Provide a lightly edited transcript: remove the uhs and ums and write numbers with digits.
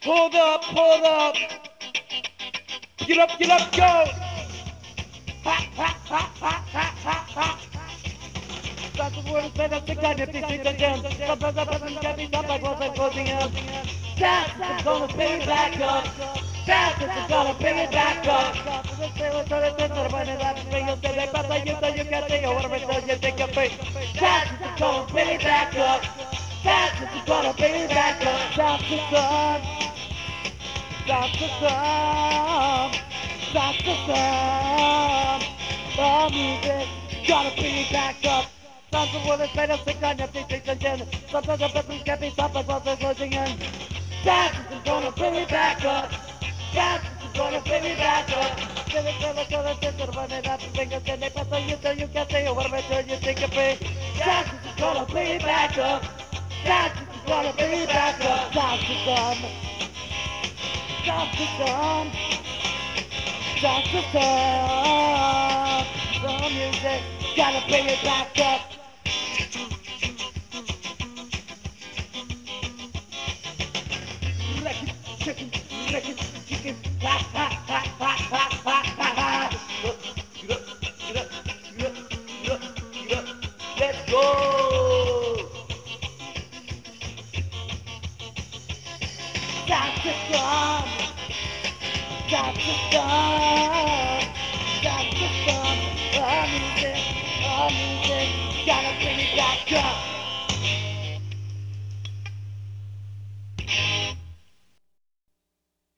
Hold up, hold up. Get up, go. Ha, ha, ha, ha, ha, ha, ha. That's the word that I'm sick on your feet, sit down. Sometimes I doesn't get me up like what's I'm closing up. That's I'm gonna bring it back up. That's I'm gonna bring it back up. Let's say what's on it, I'm gonna bring it back up. But you know you can't think of what I'm telling you, think of me. That's I'm gonna bring it back up. That's I'm gonna bring it back up. That's the sun. That's the sun. That's the sun. The music, gotta bring it back up. Sounds of what is made of sick on your feet, again. Sometimes the business can be something while they're closing in. That's is gonna bring it back up. That's is gonna bring it back up. Till it's run it up, fingers in it, so you can say whatever you think of me. That's is gonna bring it back up. That's is gonna bring it back up. That's the sun. That's the sun. That's the sun. The music, gotta bring it back up. Record, chicken, record, chicken, ha ha ha ha ha ha ha ha. Get up, get up, get up, get up, get up. Let's go. That's the sun. That's the sun. That's the sun. The music, gotta bring it back up.